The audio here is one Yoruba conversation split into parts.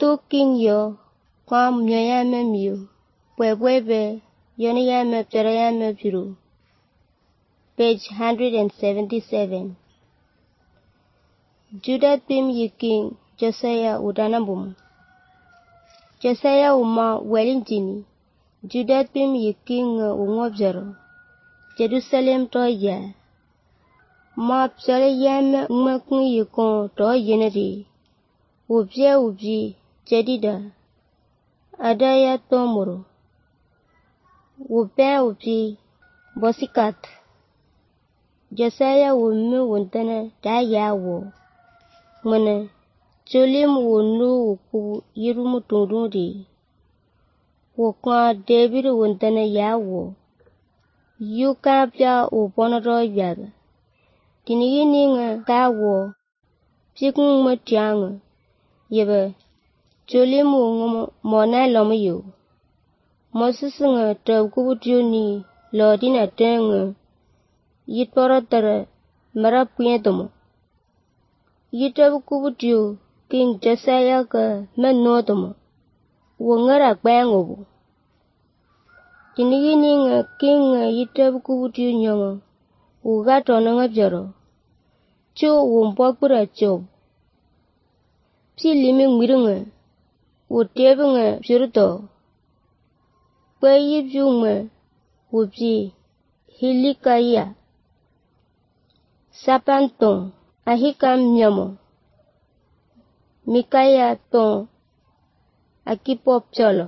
tu king yo, kwam nyoyame miu, pwebwebe, yoniyame pterayame piru. Page 177. Judah pim yi king Josiah udanambum. Josiah uma welintini. Judah pim yi king ungobjaro. Jerusalem to ya. Ma psale yame ngmakun yi kon to yeneri. Ubye jedida. Adaya tomoro. Ubye bosikat. Josiah wumi wuntana da yawo. Mene cholim wunu wuku yirumu tunduri. Wukwa David wuntana yawo. Yuka pya uponoro yaga. Tinigini nga kawo. Pikung matianga. Yeba cholim wungu mona lomayo. Moses nga tabkubutu ni lodina tenga. Yitporo tere mara puyentomo. Yitabkubutu king Josiah ka menotomo. Wongara kwengobu. Tinigini nga king yitabkubutu nyongo. Ugato nga bjaro. Cho wumpokura chob. Pilimi ngwirunga. Utebe nga pjuruto. Kwe yibju nga. Upi Hilikaya. Sapanton. Ahikam nyomo. Mikaya ton. Akipop cholo.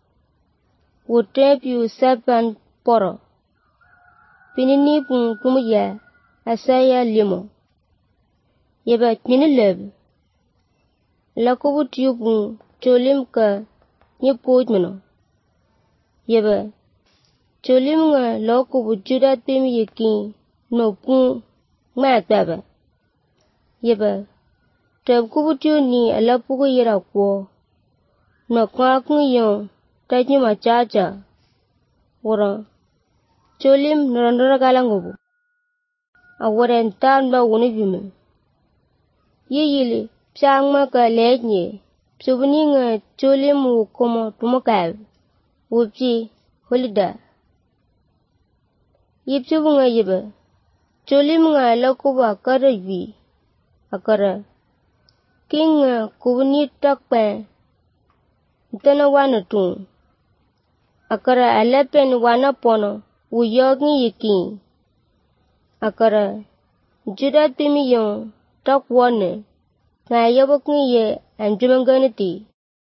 Utepiu sapan poro. Pininipun kumuya. Asaya limo. Yeba kinileb. Lakubutu yupun cholim ka nyepojmano. Yeba cholim nga lakubu Judah pim yikin no pun mataba. Yeba tabkubutu ni alapugu yira kwa. No kwa kung yon tajima chacha. Wara cholim narandara galangubu. Awaren tamba wunibime. Yili pshangma ka lejnye. Pshubuni nga cholim wukomo tumokab. Wupji holida. Yipshubu nga yiba. Cholim nga lakubu akara yui. Akara. King nga kubuni takpen. Ntana wana tun. Akara alepen wana pono. Uyogi yikin. Akara. Judah pimi yon. Tak wane. Nga yabokni ye anjumanganiti.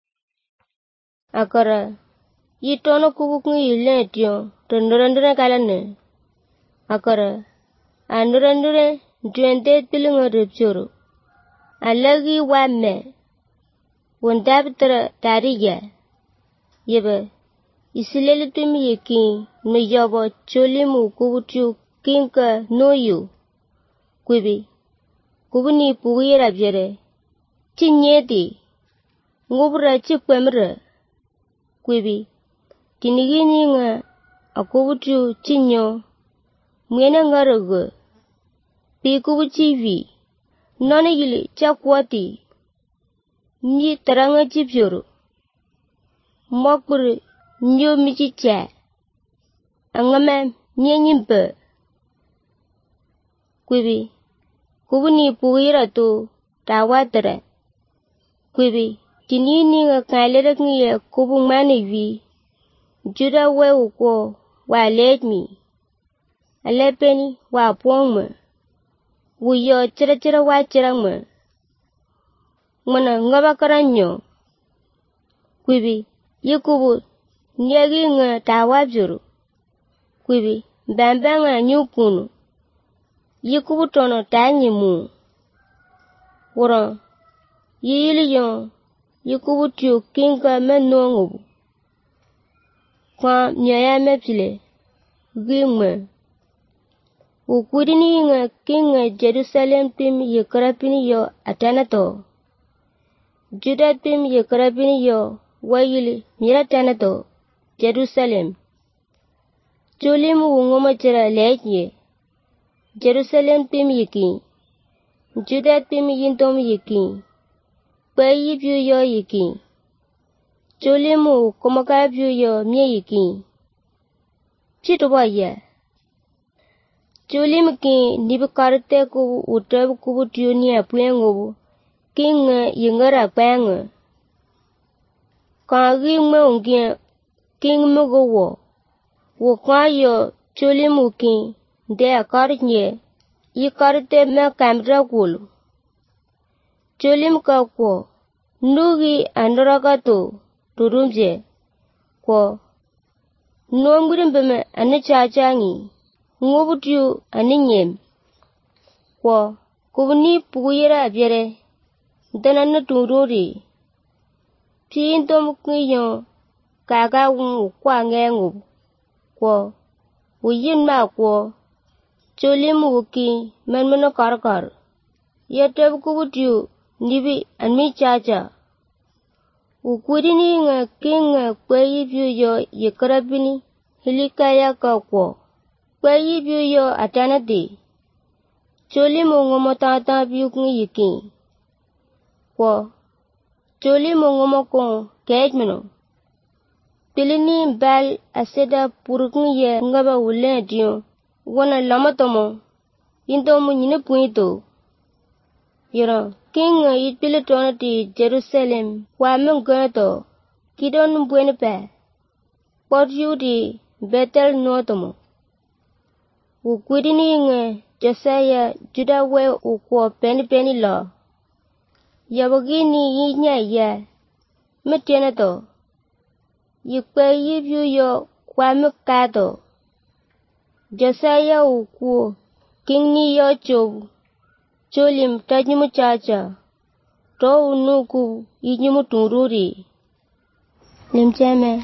Akara. Yitono kubukni yilen tiyon. Tandurandura kalane. Akara. Andurandura. Duende tilunga ripchuru. Alagi wame. Wundabitara tariya. Yeba. Isileli pimi yikin. Nuyobo cholimu kubutu kinka noyu. Kwibi. Kubuni puwira bjere. Chinyeti. Ngubra chikwemra. Kwibi. Tinigini nga akubutu chinyo. Mwena ngaraga. Pikubuchi vi. Nona yili chakwati. Ni taranga chipyoro. Mokburi nyo michicha. Angama nyenyimpa. Kwibi. Kubuni puwira tu tawatara. Kwibi. Tinini nga kailerak niya kubung manivi. Judah we uko wa lejmi. Alepeni wa pongma. Wuyo chira wa chirangma. Mwana ngabakaranyo. Kwibi. Yikubu nyegi nga tawabjuru. Kwibi. Bamba nga nyukunu. Yikubu tono tanyimu. Wura. Yili yon. Yikubu tiyo kinka menongubu. Kwa nyoyame pile. Gingma. Ukudini nga kinga Jerusalem pim yikarapini yo atanato. Judah pim yikarapini yo wayili miratanato. Jerusalem. Cholimu wungoma chira lejye. Jerusalem pim yikin. Judah pim yintom yikin. Kwe yibyu yo yikin. Jolimu komakabu yo myiki. Chitoba ye. Jolim ki nibikarte ko utab kubutu ni apuengo king yingara pang. Kagi mungkin king mugo wo kwayo Jolimu ki de akarnye yikarte me kamra kulu. Jolim ka ko nugi andragato turumje ko nomgurim beme anichachangi ngobutu aninyem ko kubni puguyera abiere danana tururi pintom kuyo kaga kwa ngengu ko uyin ma ko Jolimu ki menmeno karkar yatab kubutu nibi anichacha ukudini nga king kweyi biyo yikarabini hilikaya ka ko kweyi biyo atanati Jolimu ngomotata biyo yiki ko Jolimu ngomoko kejmeno pilini bal aseda purukye ngaba wule diyo wana lamatomo intomo nyine puito yoro king yitpile tonati Jerusalem wa mengoto kidon buene pe por yudi betel notomo ukudini nge Josiah juda we ukwo peni lo yabogini yinya ya metieneto yikwe yibyu yo kwa mekato Josiah ukwo king ni yo chobu Jolim tajnimu chacha to unuku yinyimu tururi limcheme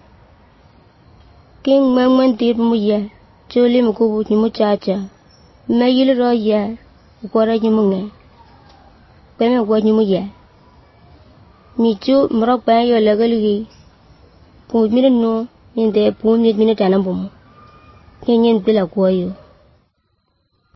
king mangman dirmu ye Jolim kubu nyimu chacha mayil ro ye ukora nyimu nge peme kwa nyimu ye michu mrok pa yo lagaligi pu mine no inde pu mine tanambumu nyen bila kwa yo